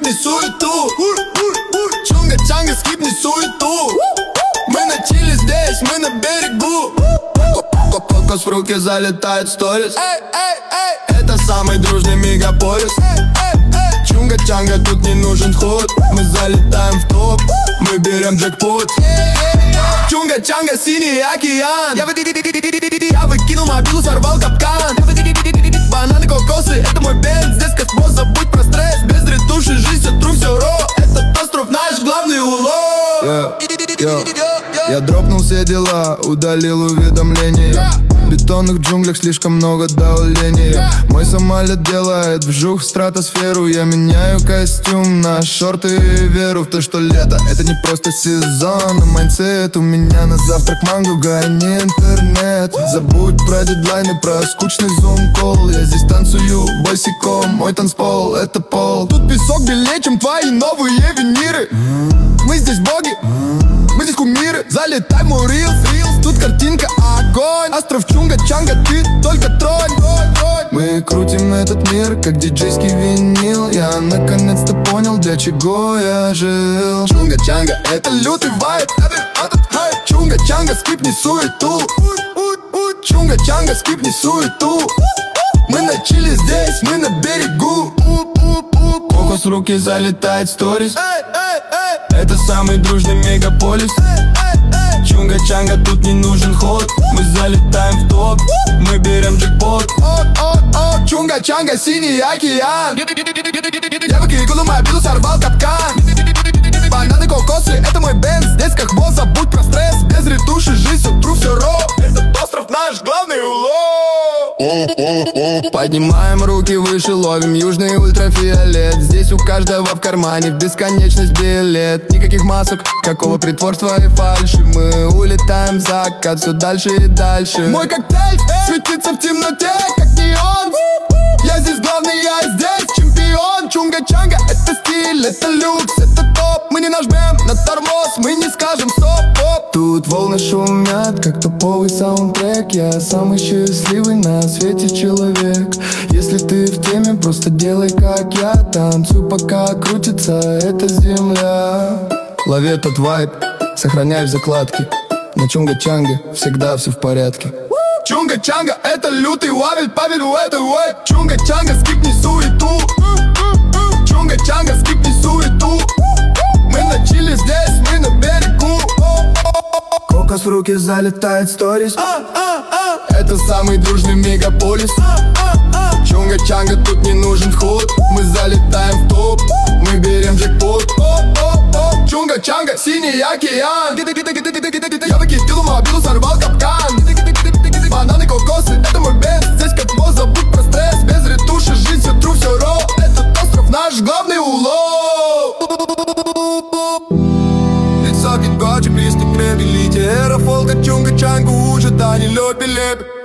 скипни суету. Чунга-чанга, скипни суету. Мы на чили здесь, мы на берегу. Кокос в руки залетает сторис. Это самый дружный мегаполис. Чунга-чанга, тут не нужен ход. Мы залетаем в топ, мы берем джекпот. Чунга-чанга, синий океан. Я выкинул мобилу, сорвал капкан. Бананы, кокосы, это мой бенд. Здесь космос, забудь про стресс. Без ретуши, жизнь, все тру, все ро. Этот остров наш главный улов. Я дропнул все дела, удалил уведомления. В бетонных джунглях слишком много давления. Мой самолет делает вжух в стратосферу. Я меняю костюм на шорты и веру в то, что лето — это не просто сезон, а майндсет. У меня на завтрак манго, а не интернет. Забудь про дедлайны, про скучный зум-колл. Я здесь танцую босиком, мой танцпол — это пол. Тут песок белее, чем твои новые виниры. Мы здесь боги, мы здесь кумиры. Залетай в мой рилс, тут картинка огонь. Остров Чунга-чанга, ты только тронь. Мы крутим этот мир, как диджейский винил. Я наконец-то понял, для чего я жил. Чунга-чанга, это лютый вайб. Чунга-чанга, скипни суету. Чунга-чанга, скипни суету. Мы на чили здесь, мы на берегу. Кокос в руки залетает сторис. Это самый дружный мегаполис. Чунга-чанга, тут не нужен ход. Мы залетаем в топ, мы берем джекпот. Чунга-чанга, синий океан. Я выкинул мобилу, сорвал капкан. Бананы, кокосы, это мой бенд. Здесь как босс, забудь про стресс. Без ретуши, жизнь, все тру, все ро. Этот остров наш главный улов. Поднимаем руки выше, ловим южный ультрафиолет. Здесь у каждого в кармане в бесконечность билет. Никаких масок, какого притворства и фальши. Мы улетаем в закат, все дальше и дальше. Мой коктейль светится в темноте, как неон. Я здесь главный, я здесь чемпион. Чунга-чанга, это стиль, это люкс, это топ. Мы не нажмем на тормоз, мы не скажем стоп-поп. Тут волны шумят, как топовый саундтрек. Я самый счастливый на свете человек. Если ты в теме, просто делай как я. Танцуй, пока крутится эта земля. Лови этот вайб, сохраняй в закладке. На Чунга-чанге всегда все в порядке. Чунга-чанга, это лютый вавель, Павел, это вайб. Чунга-чанга, скипни суету. Чунга-чанга, скипни суету. Мы на чили здесь, мы на берегу. Кокос в руки залетает сторис. Это самый дружный мегаполис. Чунга-чанга, тут не нужен ход. Мы залетаем в топ, мы берем джекпот. Чунга-чанга, синий океан. Я выкинул мобилу, сорвал капкан. Бананы, кокосы, это мой бенд. Здесь как босс, забудь про стресс. Без ретуши, жизнь, все тру, все ро. Этот остров наш главный улов. Лицо, как гочи, близко к ребелите. Эра фолка, Чунга-чангу, уже да не лепи-лепи.